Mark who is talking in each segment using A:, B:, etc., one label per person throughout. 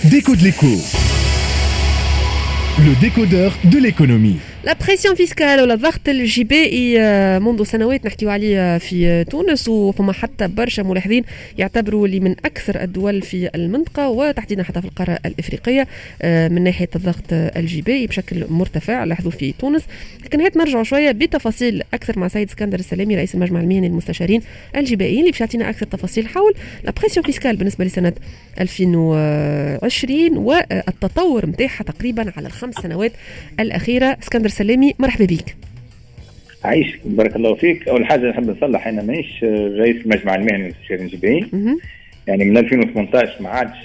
A: Déco de l'écho. Le décodeur de l'économie.
B: لا بريسيون فيسكال ولا الضغط الجبائي منذ سنوات نحكيو عليه في تونس، وفما حتى برشا ملاحظين يعتبروا اللي من أكثر الدول في المنطقة وتحديدا حتى في القارة الإفريقية من ناحية الضغط الجبائي بشكل مرتفع لاحظوا في تونس. لكن هات نرجع شوية بتفاصيل أكثر مع سيد اسكندر السلامي رئيس المجمع المهني للمستشارين الجبائيين اللي باش يعطينا أكثر تفاصيل حول لا بريسيون فيسكال بالنسبة لسنة 2020 والتطور متاعها تقريبا على الخمس سنوات الأخيرة. اسكندر سلامي مرحبا بك.
C: عايش بارك الله فيك. اول حاجه نحب نصلح، انا مانيش رئيس المجمع المهني للمستشارين الجبائيين، يعني من 2018 ما عادش،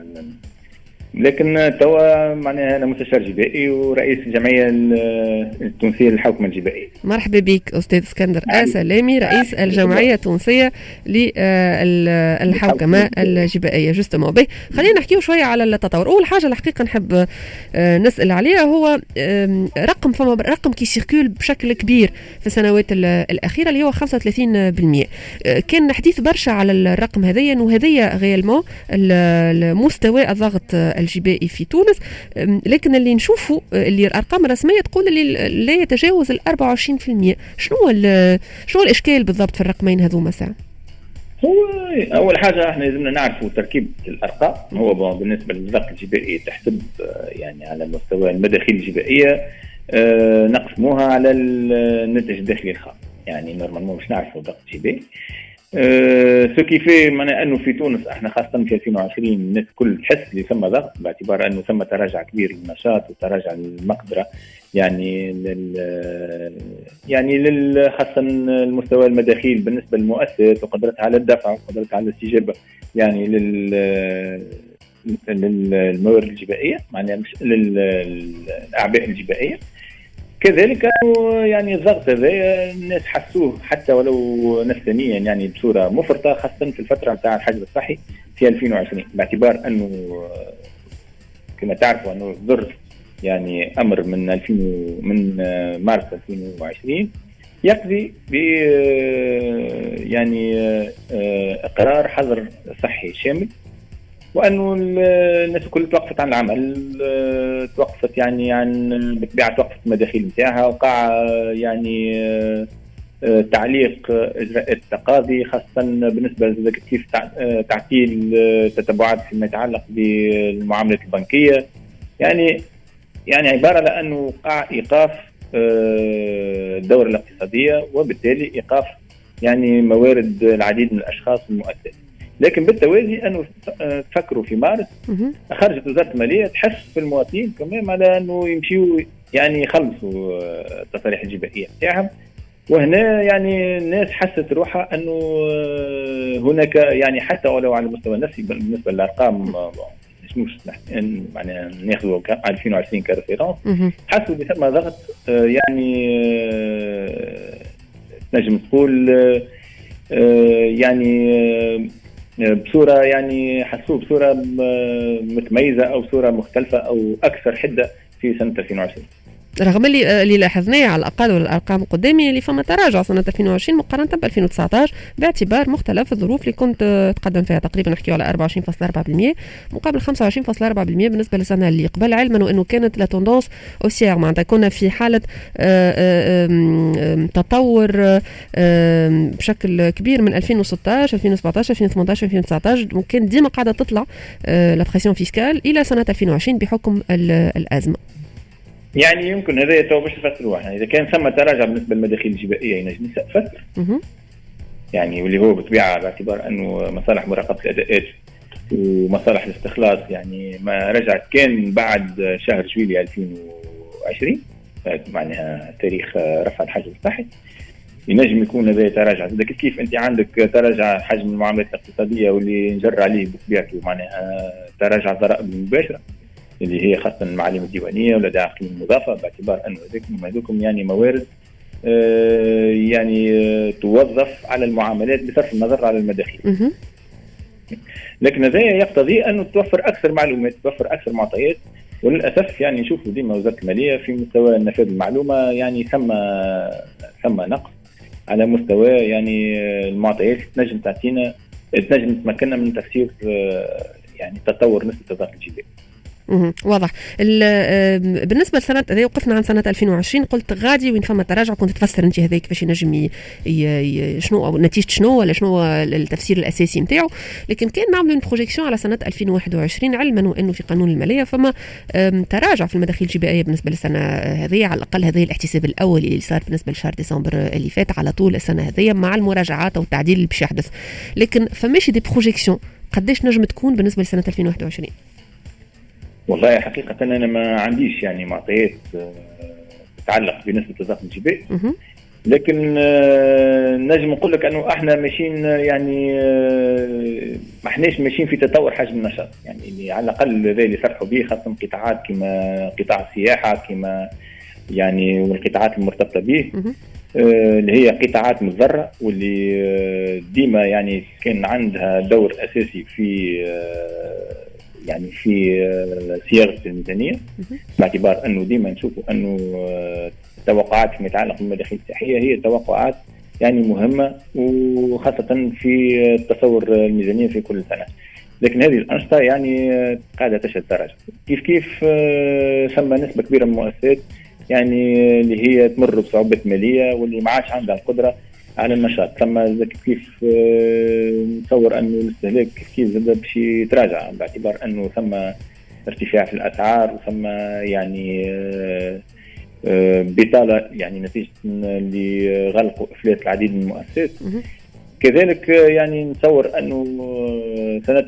C: لكن توا معناها انا مستشار جبائي ورئيس الجمعيه التونسيه للحوكمه الجبائيه.
B: مرحبا بك استاذ اسكندر سلامي رئيس الجمعيه التونسيه للحوكمه الجبائيه. جوستومون بي خلينا نحكيو شويه على التطور. اول حاجه الحقيقه نحب نسال عليها هو رقم كي سيركول بشكل كبير في السنوات الاخيره اللي هو 35%. كان حديث برشا على الرقم هذايا وهذايا غيالمون المستوى الضغط الجبائي في تونس، لكن اللي نشوفه اللي الارقام الرسميه تقول اللي لا يتجاوز 24%. شنو الاشكال بالضبط في الرقمين هذوما ساعه؟
C: هو اول حاجه احنا لازمنا نعرفوا تركيب الارقام. هو بالنسبه للضغط الجبائي تحسب يعني على مستوى المداخيل الجبائيه، نقسموها على الناتج الداخلي الخام. يعني نورمالمون مش نعرفوا الضغط الجبائي سو كيفي معناه انه في تونس احنا خاصه في 2020 الناس الكل تحس اللي ثم ضغط، باعتبار انه ثم تراجع كبير للنشاط وتراجع للمقدره، يعني خاصه المستوى المداخيل بالنسبه للمؤسسات وقدرتها على الدفع وقدرتها على الاستجابه يعني للموارد الجبائيه، معناها مش للاعباء الجبائيه. كذلك يعني الضغط هذا الناس حسوه حتى ولو نفسانيا يعني بصوره مفرطه، خاصه في الفتره نتاع الحجر الصحي في 2020، باعتبار انه كما تعرفوا انه الضر يعني امر من مارس 2020 يقضي ب يعني اقرار حظر صحي شامل، وانه الناس الكل توقفت عن العمل، توقفت يعني عن بالطبيعه توقفت المداخيل نتاعها، وقع يعني تعليق اجراءات التقاضي، خاصه بالنسبه كيف تعطيل تتبعات فيما يتعلق بالمعاملات البنكيه، يعني عباره لانه وقع ايقاف الدوره الاقتصاديه، وبالتالي ايقاف يعني موارد العديد من الاشخاص والمؤسسات. لكن بالتوازي انه تفكروا في مارس خرجت وزاره الماليه تحس في المواطنين كمان على انه يمشيوا يعني يخلصوا التصاريح الجبائيه نتاعهم، وهنا يعني الناس حست روحها انه هناك يعني حتى ولو على المستوى النفسي بالنسبه للارقام مش معناها ناخذوا 2020 كريفيرونس، حسوا بثم ضغط يعني نجم تقول يعني بصورة يعني حسوه بصورة متميزة أو صورة مختلفة أو أكثر حدة في سنة 2020،
B: رغم اللي لاحظناه على الأقل والأرقام قدامي اللي فما تراجع سنة 2020 مقارنة ب 2019 باعتبار مختلف الظروف اللي كنت تقدم فيها، تقريبا نحكيو على 24.4% مقابل 25.4% بالنسبة للسنة اللي قبل، علما أنه كانت لا توندونس أوسير، معناتها كنا في حالة تطور بشكل كبير من 2016 2017 2018 2019، وكان ديما قاعدة تطلع لا بريسيون فيسكال إلى سنة 2020 بحكم الأزمة.
C: يعني يمكن هذا تو باش نفسروه، يعني اذا كان ثم تراجع بالنسبه للمداخيل الجبائيه ينجم يفسر يعني واللي هو بالطبيعه باعتبار انه مصالح مراقبه الاداءات ومصالح الاستخلاص يعني ما رجعت كان بعد شهر جويلية 2020 معناها تاريخ رفع الحجر الصحي، ينجم يكون هذا تراجع. كيف انت عندك تراجع حجم المعاملات الاقتصاديه واللي نجر عليه بطبيعته معناها تراجع الضرائب المباشره اللي هي خاصة المعالم الديوانية والأداء القيمة المضافة، باعتبار أنه هذوكم يعني موارد يعني توظف على المعاملات بصرف النظر على المداخيل. لكن هذا يقتضي أنه توفر أكثر معلومات، توفر أكثر معطيات، وللأسف يعني نشوفوا ديما وزارة المالية في مستوى نفاذ المعلومة يعني ثم نقص على مستوى يعني المعطيات تنجم تعطينا، تنجم تمكننا من تفسير يعني تطور نسبة الضغط الجبائي.
B: واضح. بالنسبه لسنه هذه وقفنا عن سنه 2020 قلت غادي وين فما تراجع كنت تفسر انت هذاك كيفاش ينجم شنو او نتيجه شنو ولا شنو التفسير الاساسي نتاعو، لكن كان نعملوا بروجيكسيون على سنه 2021 علما وانه في قانون الماليه فما تراجع في المداخيل الجبائيه بالنسبه للسنه هذه، على الاقل هذا الاحتساب الاول اللي صار بالنسبه لشهر ديسمبر اللي فات على طول السنه هذه مع المراجعات او التعديل اللي باش يحدث، لكن فماشي دي بروجيكسيون قداش نجم تكون بالنسبه لسنه 2021؟
C: والله حقيقة أنا ما عنديش يعني معطيات تتعلق بنسبة الضغط الجبائي، لكن نجم نقول لك أنه إحنا ماشيين يعني ما إحناش ماشيين في تطور حجم النشاط، يعني اللي على الأقل هذا اللي صرحوا به خاصة قطاعات كما قطاع السياحة كما يعني والقطاعات المرتبطة به اللي هي قطاعات مضرة واللي ديما يعني كان عندها دور أساسي في يعني في صياغه الميزانيه، باعتبار انه ديما نشوفوا انه التوقعات فيما يتعلق بالمداخيل الصحيه هي توقعات يعني مهمه وخاصه في التصور الميزانيه في كل سنه، لكن هذه الانشطه يعني قاعده تشهد تراجع. كيف ثم نسبه كبيره من المؤسسات يعني اللي هي تمر بصعوبات ماليه واللي ما عادش عندها القدره على النشاط، ثم كيف نتصور انه الاستهلاك كيف زاد باش يتراجع باعتبار انه ثم ارتفاع في الاسعار وثم يعني بطاله يعني نتيجه لغلق وافلاس العديد من المؤسسات. كذلك يعني نتصور انه سنه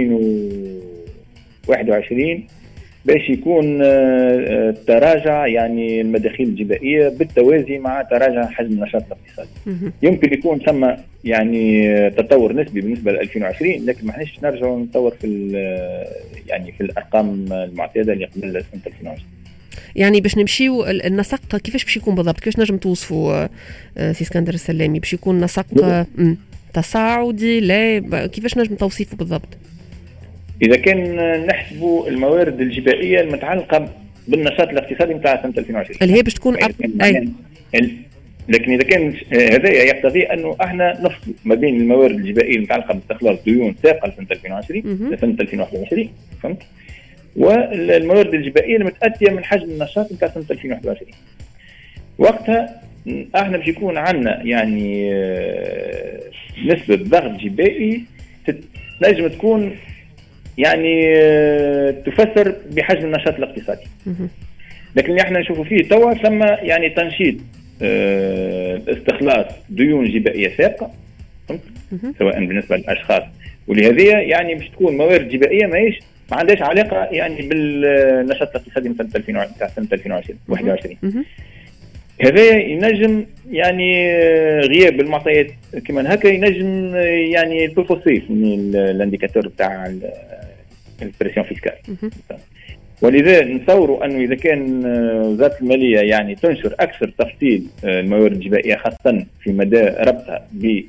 C: 2021 باش يكون تراجع يعني المداخيل الجبائيه بالتوازي مع تراجع حجم النشاط الاقتصادي. يمكن يكون ثم يعني تطور نسبي بالنسبه ل 2020، لكن ما احناش نرجعوا نطور في يعني في الارقام المعتاده اللي قبل سنه 2020.
B: يعني باش نمشيو النسق كيفاش باش يكون بالضبط؟ كيفاش نجم توصفوا سي اسكندر السلامي؟ باش يكون نسق تصاعدي؟ لا كيفاش نجم توصيفه بالضبط؟
C: إذا كان نحسبوا الموارد الجبائية المتعلقة بالنشاط الاقتصادي نتاع سنة 2020
B: اللي هي باش تكون
C: لكن إذا كان هذا يقتضي أنه احنا نفصل ما بين الموارد الجبائية المتعلقة باستخلاص ديون ساقة لسنة 2020 لسنة 2021 فهمت؟ والموارد الجبائية المتأتية من حجم النشاط نتاع سنة 2021. وقتها احنا باش يكون عندنا يعني نسبة ضغط جبائي نجم تكون يعني تفسر بحجم النشاط الاقتصادي، لكن اللي احنا نشوفوا فيه توا ثم يعني تنشيط استخلاص ديون جبائيه سابقه سواء بالنسبه للاشخاص ولهذه يعني باش تكون موارد جبائيه ما عندهاش علاقه يعني بالنشاط الاقتصادي مثل 2021. هذا ينجم يعني غياب المعطيات كمان هكا ينجم يعني تفصيل من الانديكاتور بتاع البريسيون فيسكال. ولذا نتصوروا انه اذا كان وزاره الماليه يعني تنشر اكثر تفصيل الموارد الجبائيه خاصه في مدى ربطها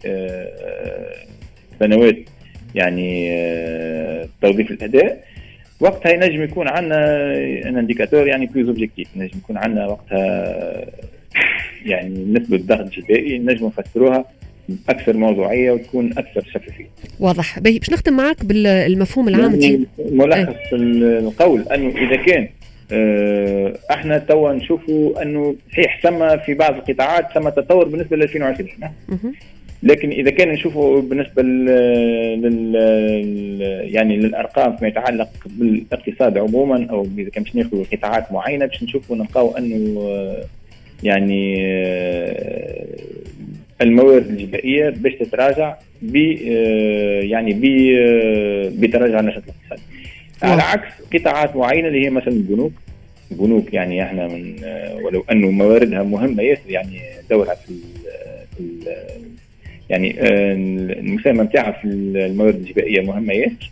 C: بسنوات يعني توظيف الاداء، وقتها ينجم يكون عندنا ان انديكاتور يعني بلوز اوبجيكتيف، نجم يكون عندنا وقتها يعني نسبة ضغط الجبائي نجم نفسروها أكثر موضوعية وتكون أكثر شفافية.
B: واضح. باش نختم معك بالمفهوم العام
C: يعني ملخص القول أنه إذا كان احنا توا نشوفوا أنه صحيح ثم في بعض القطاعات ثم تطور بالنسبة ل 2020 لكن إذا كان نشوفوا بالنسبة يعني للأرقام فيما يتعلق بالاقتصاد عموما أو إذا كان باش ناخذ قطاعات معينة باش نشوفوا نلقاو أنه يعني الموارد الجبائية باش تتراجع يعني بتراجع النشاط الاقتصادي على عكس قطاعات معينة اللي هي مثلا البنوك يعني احنا من ولو أنه مواردها مهمة ياسر يعني دورها في يعني المساهمة نتاعها في الموارد الجبائية مهمة ياسر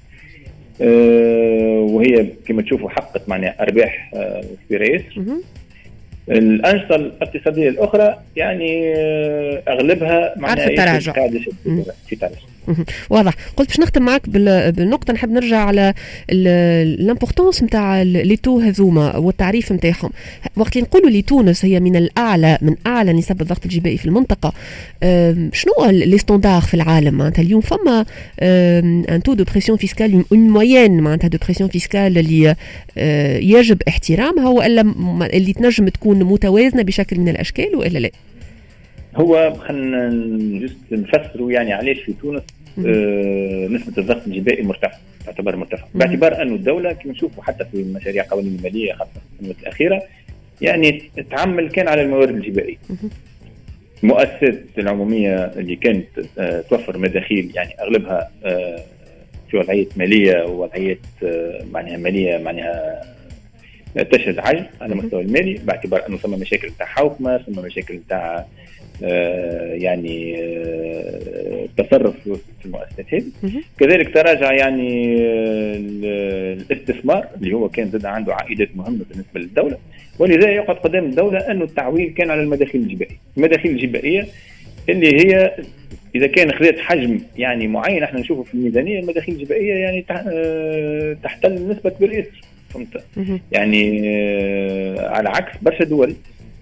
C: وهي كما تشوفوا حققت معناها أرباح كبيرة ياسر. الأنشطة الاقتصادية الأخرى يعني أغلبها معناها
B: في تراجع.
C: في تراجع.
B: واضح. قلت باش نختم معك بالنقطه، نحب نرجع على الامبورطونس نتاع لي تو هذوما والتعريف نتاعهم. وقت اللي نقولوا لي تونس هي من اعلى نسب الضغط الجبائي في المنطقه، شنو لي ستاندار في العالم؟ معناتها اليوم فما ان تو دو بريسيون فيسكال، اون موين معناتها دو بريسيون فيسكال اللي يجب احترامها، والا اللي تنجم تكون متوازنه بشكل من الاشكال، والا لا؟
C: هو خلينا جست نفسروا يعني علاش في تونس نسبة الضغط الجبائي تعتبر مرتفع، باعتبار أن الدولة كما نشوفوا حتى في مشاريع قوانين المالية خاصة في السنوات الأخيرة يعني تعمل كان على الموارد الجبائية. المؤسسات العمومية اللي كانت توفر مداخيل يعني أغلبها في وضعية مالية ووضعية معناها مالية معناها تشهد عجز على المستوى المالي، باعتبار أنه ثم مشاكل نتاع حوكمة، ثم مشاكل نتاع يعني تصرف في المؤسسات هذه. كذلك تراجع يعني الاستثمار اللي هو كان زاد عنده عائدات مهمة بالنسبة للدولة، ولذا يقعد قدام الدولة أنه التعويل كان على المداخيل الجبائية. المداخيل الجبائية اللي هي إذا كان خذت حجم يعني معين احنا نشوفه في الميزانية، المداخيل الجبائية يعني تحتل نسبة كبيرة ياسر، فهمت؟ يعني على عكس برشا دول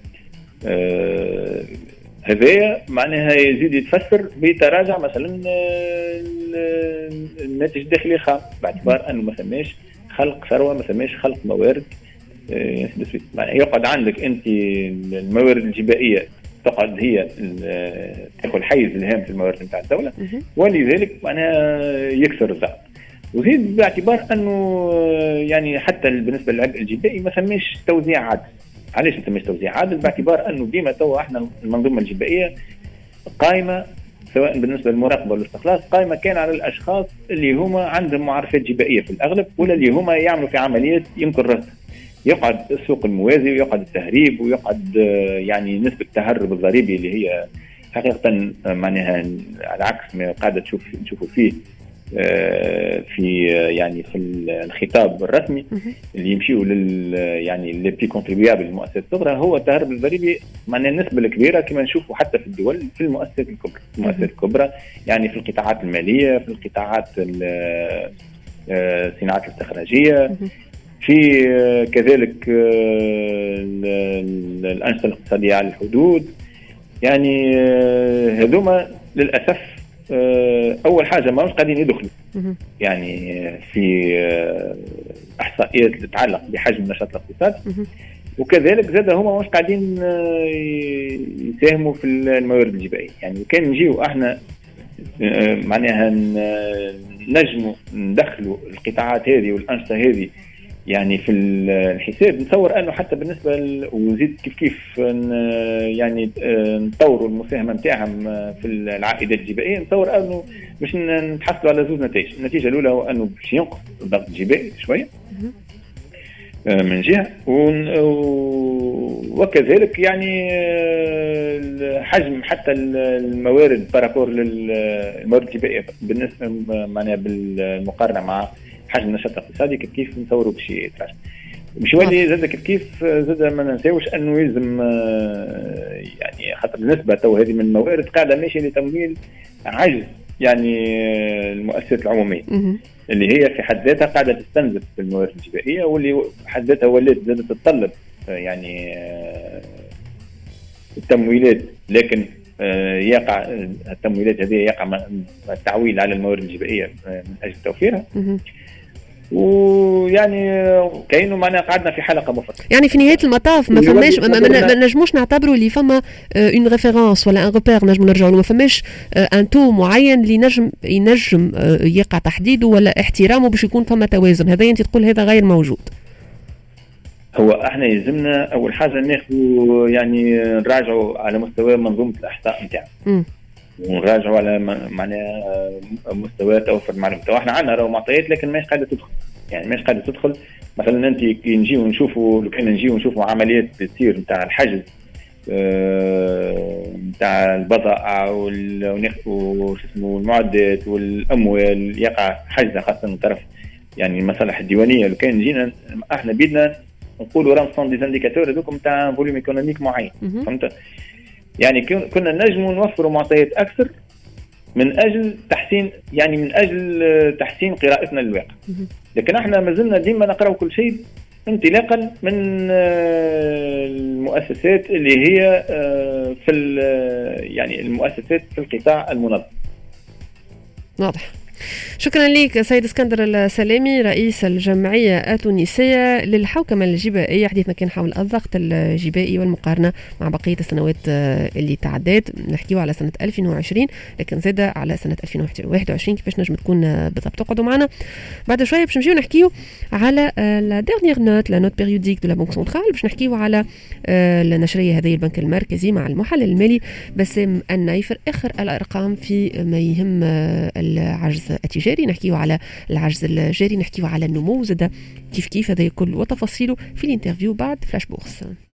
C: هذايا معناها يزيد يتفسر بتراجع مثلا الناتج الداخلي الخام، باعتبار انه ما ثماش خلق ثروه، ما ثماش خلق موارد. يقعد عندك انت الموارد الجبائيه تقعد هي تاخذ حيز الهام في الموارد نتاع الدوله، ولذلك معناها يكسر الضغط. وزيد باعتبار انه يعني حتى بالنسبه للعبء الجبائي ما ثماش توزيع عادل. علاش ما ثماش توزيع عادل؟ باعتبار انه ديما توا احنا المنظومه الجبائيه قائمه سواء بالنسبه للمراقبه والاستخلاص قائمه كان على الاشخاص اللي هما عندهم معرفات جبائيه في الاغلب، ولا اللي هما يعملوا في عمليات يمكن رصد. يقعد السوق الموازي ويقعد التهريب ويقعد يعني نسبه التهرب الضريبي اللي هي حقيقه معناها على عكس ما قاعده نشوفوا فيه في يعني في الخطاب الرسمي اللي يمشيوا يعني لي بي كونتريبيابل المؤسسات الصغرى، هو التهرب الضريبي معناها النسبه الكبيره كما نشوفوا حتى في الدول في المؤسسات الكبرى. المؤسسات الكبرى يعني في القطاعات الماليه، في القطاعات الصناعات الاستخراجيه، في كذلك الانشطه الاقتصاديه على الحدود. يعني هذوما للاسف اول حاجه ما مش قاعدين يدخلوا يعني في احصائيات تتعلق بحجم النشاط الاقتصادي، وكذلك زاد هما مش قاعدين يساهموا في الموارد الجبائيه. يعني كان نجيو احنا معناها نجموا ندخلوا القطاعات هذه والانشطه هذه يعني في الحساب، نتصور انه حتى بالنسبه وزيد كيف يعني نطوروا المساهمه نتاعهم في العائدات الجبائيه، نتصور انه باش نتحصلوا على زوج نتائج. النتيجه الاولى هو انه باش ينقص الضغط الجبائي شويه من جهه، وكذلك يعني حجم حتى الموارد بارابور للموارد الجبائيه بالنسبه معناها بالمقارنه مع حجم النشاط الاقتصادي كيف نصوروا باش يتراجع. مش ولي زاد كيف زاد ما ننساوش انه يلزم يعني خاطر النسبه تو هذه من الموارد قاعده ماشيه لتمويل عجز يعني المؤسسات العموميه اللي هي في حد ذاتها قاعده تستنزف في الموارد الجبائيه، واللي في حد ذاتها ولات زادت تتطلب يعني التمويلات، لكن يقع التمويلات هذه يقع التعويل على الموارد الجبائيه من اجل توفيرها. ويعني كأنه معنا قعدنا في حلقه مفصله.
B: يعني في نهايه المطاف ما فماش ما نجموش نعتبروا اللي فما اون ريفيرونس ولا ان روبير نجم نرجعوا له، ما فماش ان تو معين اللي ينجم يقع تحديده ولا احترامه باش يكون فما توازن. هذا انت تقول هذا غير موجود.
C: هو احنا يلزمنا اول حاجه ناخذ يعني نراجعوا على مستوى منظومه الاحصاء نتاعنا، ونراجعوا على معناها مستوى توفر المعلومات. احنا عندنا راهو معطيات لكن ماهيش قاعده تدخل، يعني ماهيش قاعده تدخل. مثلا انت كي نجيو نشوفوا، لو كان نجيو نشوفوا عمليات تصير نتاع الحجز نتاع البضائع وش اسمه المعدات والاموال، يقع حجز خاصه من طرف يعني المصالح الديوانيه. لو كان جينا احنا بيدنا نقولوا راه سون دي انديكاتور هذوك نتاع فوليوم ايكونوميك معين، فهمت؟ يعني كنا نجموا نوفروا معطيات اكثر من اجل تحسين، يعني من اجل تحسين قراءتنا للواقع. لكن احنا ما زلنا ديما نقرأ كل شيء انطلاقا من المؤسسات اللي هي في يعني المؤسسات في القطاع المنظم.
B: واضح. شكرا لك سيد اسكندر السلامي رئيس الجمعية التونسية للحوكمة الجبائية. حديثنا كان حول الضغط الجبائي والمقارنة مع بقية السنوات اللي تعدت. نحكيو على سنة 2020 لكن زاد على سنة 2021 كيفاش نجم تكون بالضبط. اقعدوا معنا بعد شوية باش نمشيو نحكيو على لا ديرنيير نوت لا نوت بيريوديك دو لا بنك سنترال، باش نحكيو على النشرية هذه البنك المركزي مع المحلل المالي باسم النايفر اخر الارقام في ما يهم العجز التجاري. نحكيو على العجز الجاري، نحكيو على النمو زاد كيف هذا كل وتفاصيله في الانترفيو بعد فلاش بورس.